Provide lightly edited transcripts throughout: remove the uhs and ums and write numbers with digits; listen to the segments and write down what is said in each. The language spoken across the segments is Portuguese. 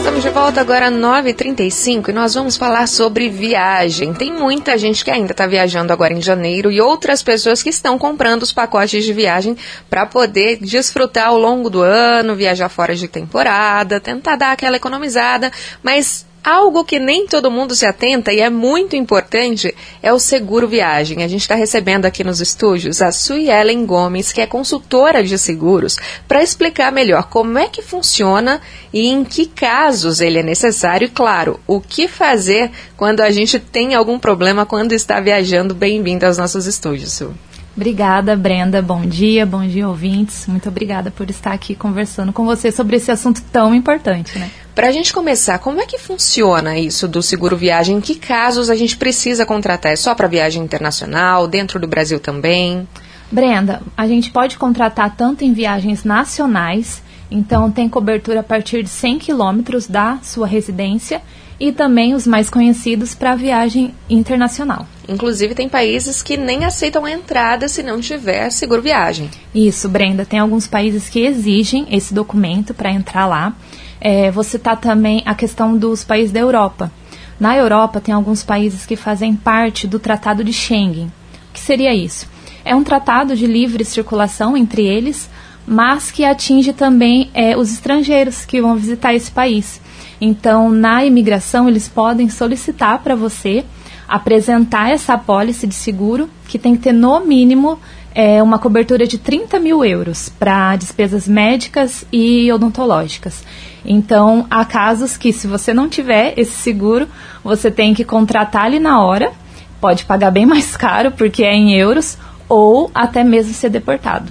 Estamos de volta agora às 9h35 e nós vamos falar sobre viagem. Tem muita gente que ainda está viajando agora em janeiro e outras pessoas que estão comprando os pacotes de viagem para poder desfrutar ao longo do ano, viajar fora de temporada, tentar dar aquela economizada, mas algo que nem todo mundo se atenta e é muito importante é o seguro viagem. A gente está recebendo aqui nos estúdios a Suelen Gomes, que é consultora de seguros, para explicar melhor como é que funciona e em que casos ele é necessário e, claro, o que fazer quando a gente tem algum problema quando está viajando. Bem-vinda aos nossos estúdios, Su. Obrigada, Brenda. Bom dia, ouvintes. Muito obrigada por estar aqui conversando com você sobre esse assunto tão importante, né? Para a gente começar, como é que funciona isso do seguro viagem? Em que casos a gente precisa contratar? É só para viagem internacional, dentro do Brasil também? Brenda, a gente pode contratar tanto em viagens nacionais, então tem cobertura a partir de 100 quilômetros da sua residência, e também os mais conhecidos para viagem internacional. Inclusive tem países que nem aceitam a entrada se não tiver seguro viagem. Isso, Brenda, tem alguns países que exigem esse documento para entrar lá. Você tá também a questão dos países da Europa. Na Europa tem alguns países que fazem parte do Tratado de Schengen. O que seria isso? É um tratado de livre circulação entre eles, mas que atinge também os estrangeiros que vão visitar esse país. Então, na imigração, eles podem solicitar para você apresentar essa apólice de seguro, que tem que ter, no mínimo, uma cobertura de 30 mil euros para despesas médicas e odontológicas. Então, há casos que, se você não tiver esse seguro, você tem que contratar ali na hora, pode pagar bem mais caro, porque é em euros, ou até mesmo ser deportado.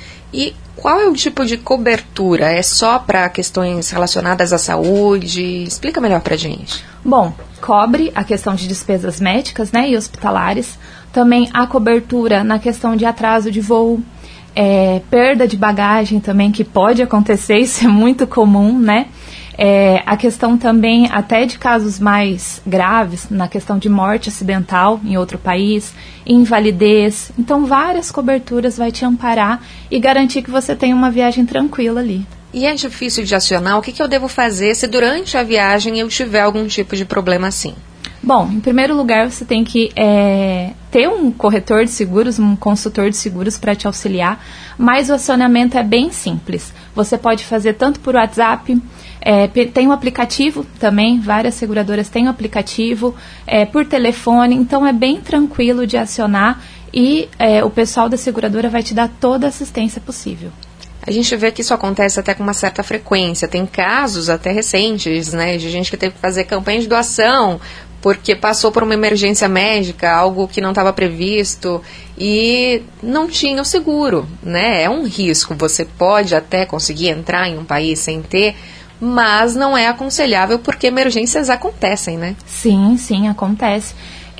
E qual é o tipo de cobertura? É só para questões relacionadas à saúde? Explica melhor para a gente. Bom, cobre a questão de despesas médicas, né, e hospitalares. Também há cobertura na questão de atraso de voo, perda de bagagem também, que pode acontecer, isso é muito comum, né? A questão também até de casos mais graves, na questão de morte acidental em outro país, invalidez. Então, várias coberturas vai te amparar e garantir que você tenha uma viagem tranquila ali. E é difícil de acionar? O que eu devo fazer se durante a viagem eu tiver algum tipo de problema assim? Bom, em primeiro lugar, você tem que ter um corretor de seguros, um consultor de seguros para te auxiliar, mas o acionamento é bem simples. Você pode fazer tanto por WhatsApp, tem um aplicativo também, várias seguradoras têm um aplicativo, por telefone, então é bem tranquilo de acionar e o pessoal da seguradora vai te dar toda a assistência possível. A gente vê que isso acontece até com uma certa frequência. Tem casos até recentes, né, de gente que teve que fazer campanha de doação porque passou por uma emergência médica, algo que não estava previsto e não tinha o seguro, né? É um risco. Você pode até conseguir entrar em um país sem ter, mas não é aconselhável porque emergências acontecem, né? Sim, acontece.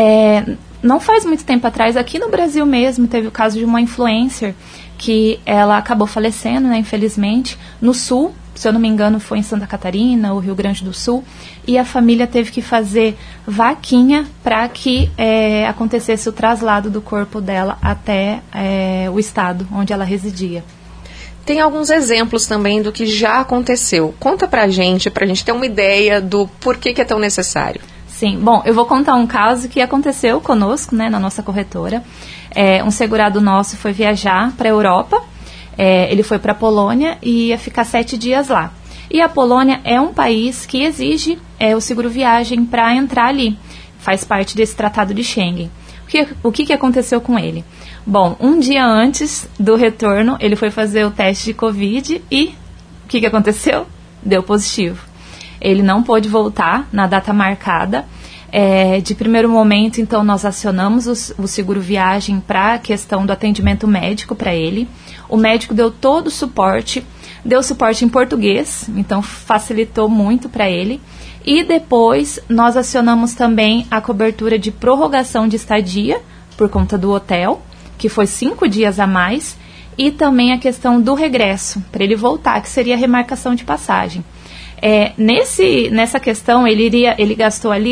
Não faz muito tempo atrás, aqui no Brasil mesmo, teve o caso de uma influencer que ela acabou falecendo, né, infelizmente, no Sul. Se eu não me engano, foi em Santa Catarina, ou Rio Grande do Sul, e a família teve que fazer vaquinha para que acontecesse o traslado do corpo dela até o estado onde ela residia. Tem alguns exemplos também do que já aconteceu. Conta pra gente ter uma ideia do porquê que é tão necessário. Sim, bom, eu vou contar um caso que aconteceu conosco, né, na nossa corretora. Um segurado nosso foi viajar para a Europa. Ele foi para a Polônia e ia ficar 7 dias lá. E a Polônia é um país que exige o seguro viagem para entrar ali. Faz parte desse tratado de Schengen. O que aconteceu com ele? Bom, um dia antes do retorno, ele foi fazer o teste de Covid e o que aconteceu? Deu positivo. Ele não pôde voltar na data marcada. De primeiro momento, então, nós acionamos o seguro viagem para a questão do atendimento médico para ele. O médico deu todo o suporte, deu suporte em português, então facilitou muito para ele. E depois nós acionamos também a cobertura de prorrogação de estadia por conta do hotel, que foi 5 dias a mais, e também a questão do regresso, para ele voltar, que seria a remarcação de passagem. Nessa questão, ele gastou ali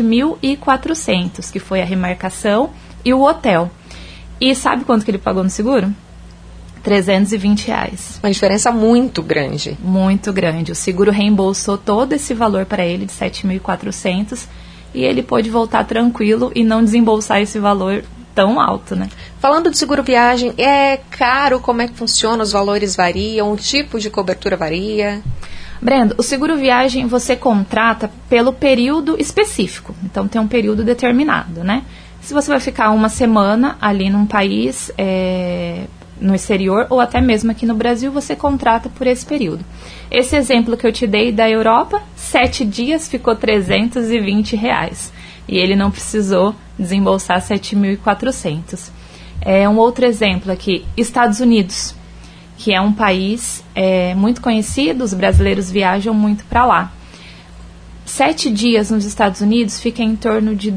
7.400, que foi a remarcação e o hotel. E sabe quanto que ele pagou no seguro? R$320. Uma diferença muito grande. Muito grande. O seguro reembolsou todo esse valor para ele de 7.400 e ele pôde voltar tranquilo e não desembolsar esse valor tão alto, né? Falando de seguro viagem, é caro? Como é que funciona? Os valores variam? O tipo de cobertura varia? Brenda, o seguro viagem você contrata pelo período específico. Então tem um período determinado, né? Se você vai ficar uma semana ali num país, no exterior ou até mesmo aqui no Brasil, você contrata por esse período. Esse exemplo que eu te dei da Europa, 7 dias ficou R$320. E ele não precisou desembolsar 7.400. Um outro exemplo aqui, Estados Unidos, que é um país muito conhecido, os brasileiros viajam muito para lá. 7 dias nos Estados Unidos fica em torno de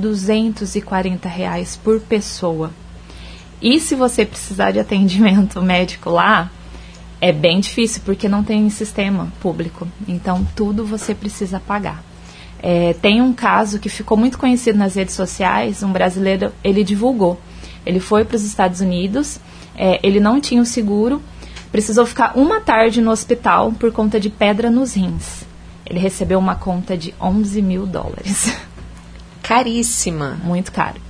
R$240 por pessoa. E se você precisar de atendimento médico lá, é bem difícil, porque não tem sistema público. Então, tudo você precisa pagar. Tem um caso que ficou muito conhecido nas redes sociais, um brasileiro, ele divulgou. Ele foi para os Estados Unidos, ele não tinha o seguro, precisou ficar uma tarde no hospital por conta de pedra nos rins. Ele recebeu uma conta de $11.000. Caríssima. Muito caro.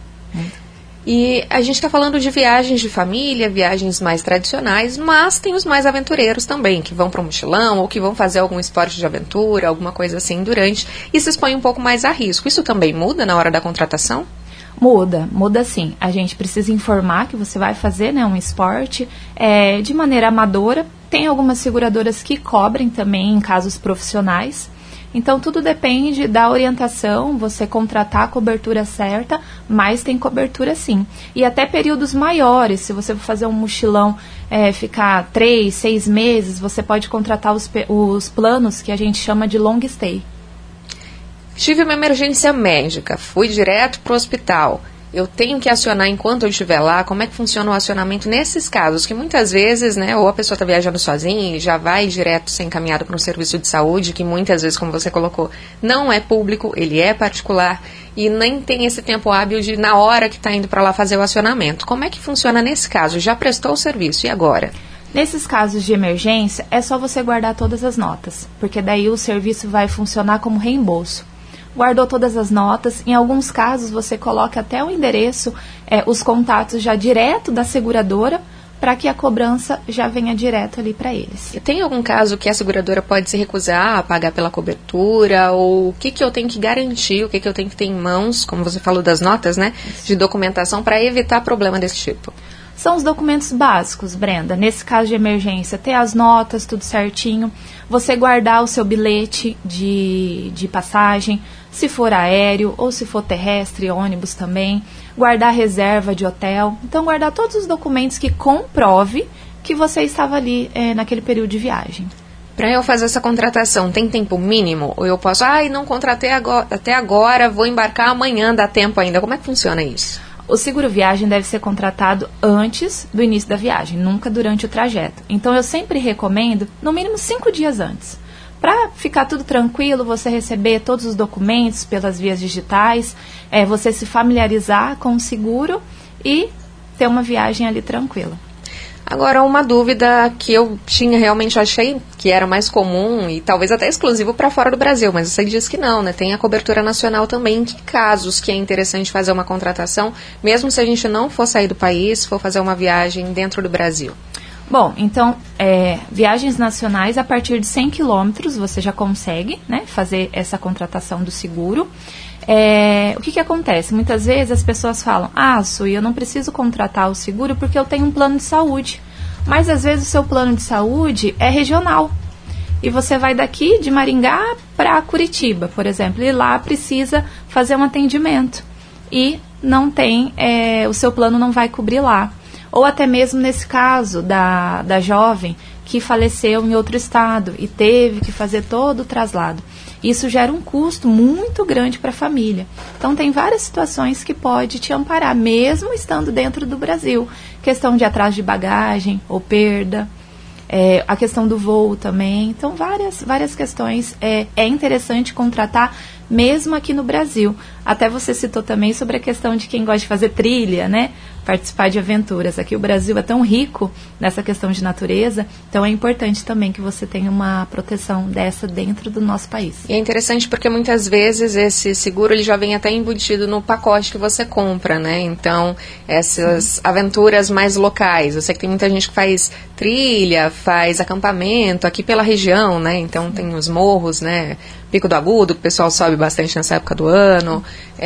E a gente está falando de viagens de família, viagens mais tradicionais, mas tem os mais aventureiros também, que vão para um mochilão ou que vão fazer algum esporte de aventura, alguma coisa assim durante, e se expõe um pouco mais a risco. Isso também muda na hora da contratação? Muda sim. A gente precisa informar que você vai fazer, né, um esporte de maneira amadora. Tem algumas seguradoras que cobrem também em casos profissionais. Então, tudo depende da orientação, você contratar a cobertura certa, mas tem cobertura sim. E até períodos maiores, se você for fazer um mochilão, ficar 3, 6 meses, você pode contratar os planos que a gente chama de long stay. Tive uma emergência médica, fui direto para o hospital. Eu tenho que acionar enquanto eu estiver lá? Como é que funciona o acionamento nesses casos? Que muitas vezes, né, ou a pessoa está viajando sozinha e já vai direto ser encaminhado para um serviço de saúde, que muitas vezes, como você colocou, não é público, ele é particular, e nem tem esse tempo hábil de, na hora que está indo para lá, fazer o acionamento. Como é que funciona nesse caso? Já prestou o serviço, e agora? Nesses casos de emergência, é só você guardar todas as notas, porque daí o serviço vai funcionar como reembolso. Guardou todas as notas, em alguns casos você coloca até o endereço, os contatos já direto da seguradora, para que a cobrança já venha direto ali para eles. E tem algum caso que a seguradora pode se recusar a pagar pela cobertura? Ou o que eu tenho que garantir, o que eu tenho que ter em mãos, como você falou das notas, né, de documentação, para evitar problema desse tipo? São os documentos básicos, Brenda. Nesse caso de emergência, ter as notas, tudo certinho. Você guardar o seu bilhete de passagem, se for aéreo ou se for terrestre, ônibus também. Guardar reserva de hotel. Então, guardar todos os documentos que comprove que você estava ali naquele período de viagem. Para eu fazer essa contratação, tem tempo mínimo? Ou eu posso, não contratei até agora, vou embarcar amanhã, dá tempo ainda. Como é que funciona isso? O seguro viagem deve ser contratado antes do início da viagem, nunca durante o trajeto. Então, eu sempre recomendo, no mínimo 5 dias antes. Para ficar tudo tranquilo, você receber todos os documentos pelas vias digitais, você se familiarizar com o seguro e ter uma viagem ali tranquila. Agora, uma dúvida que eu realmente achei que era mais comum e talvez até exclusivo para fora do Brasil, mas você diz que não, né? Tem a cobertura nacional também. Em que casos que é interessante fazer uma contratação, mesmo se a gente não for sair do país, for fazer uma viagem dentro do Brasil? Bom, então, viagens nacionais, a partir de 100 quilômetros, você já consegue, né, fazer essa contratação do seguro. O que acontece? Muitas vezes as pessoas falam, Sui, eu não preciso contratar o seguro porque eu tenho um plano de saúde. Mas às vezes o seu plano de saúde é regional. E você vai daqui de Maringá para Curitiba, por exemplo, e lá precisa fazer um atendimento. E não tem, o seu plano não vai cobrir lá. Ou até mesmo nesse caso da jovem que faleceu em outro estado e teve que fazer todo o traslado. Isso gera um custo muito grande para a família. Então, tem várias situações que pode te amparar, mesmo estando dentro do Brasil. Questão de atraso de bagagem ou perda, a questão do voo também. Então, várias questões. É interessante contratar mesmo aqui no Brasil. Até você citou também sobre a questão de quem gosta de fazer trilha, né? Participar de aventuras. Aqui o Brasil é tão rico nessa questão de natureza, então é importante também que você tenha uma proteção dessa dentro do nosso país. E é interessante porque muitas vezes esse seguro ele já vem até embutido no pacote que você compra, né? Então, essas aventuras mais locais. Eu sei que tem muita gente que faz trilha, faz acampamento aqui pela região, né? Então tem os morros, né? Pico do Agudo, que o pessoal sobe bastante nessa época do ano.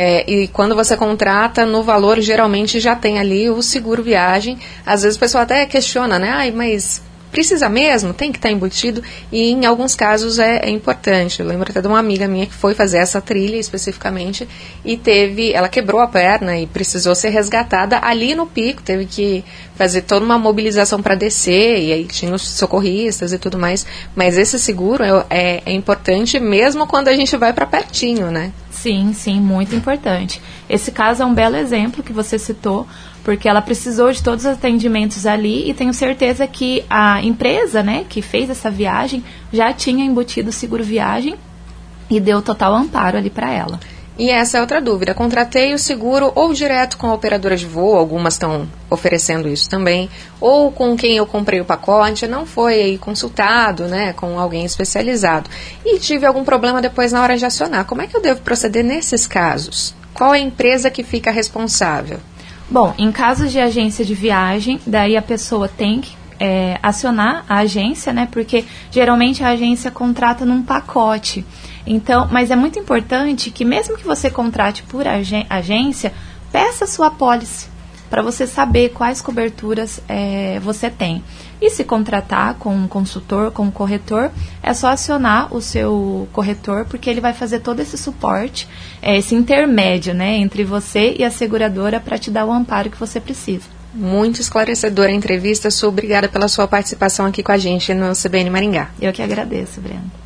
E quando você contrata, no valor geralmente já tem ali o seguro viagem. Às vezes o pessoal até questiona, né? Ai, mas precisa mesmo? Tem que estar embutido? E em alguns casos é importante. Eu lembro até de uma amiga minha que foi fazer essa trilha especificamente e ela quebrou a perna e precisou ser resgatada ali no pico. Teve que fazer toda uma mobilização para descer e aí tinha os socorristas e tudo mais. Mas esse seguro é importante mesmo quando a gente vai para pertinho, né? Sim, sim, muito importante. Esse caso é um belo exemplo que você citou, porque ela precisou de todos os atendimentos ali e tenho certeza que a empresa, né, que fez essa viagem já tinha embutido o seguro viagem e deu total amparo ali para ela. E essa é outra dúvida. Contratei o seguro ou direto com a operadora de voo, algumas estão oferecendo isso também, ou com quem eu comprei o pacote, não foi aí consultado, né, com alguém especializado. E tive algum problema depois na hora de acionar. Como é que eu devo proceder nesses casos? Qual é a empresa que fica responsável? Bom, em casos de agência de viagem, daí a pessoa tem que acionar a agência, né? Porque geralmente a agência contrata num pacote. Então, mas é muito importante que mesmo que você contrate por agência, peça sua apólice para você saber quais coberturas você tem. E se contratar com um consultor, com um corretor, é só acionar o seu corretor, porque ele vai fazer todo esse suporte, esse intermédio, né, entre você e a seguradora para te dar o amparo que você precisa. Muito esclarecedora a entrevista. Obrigada pela sua participação aqui com a gente no CBN Maringá. Eu que agradeço, Brenda.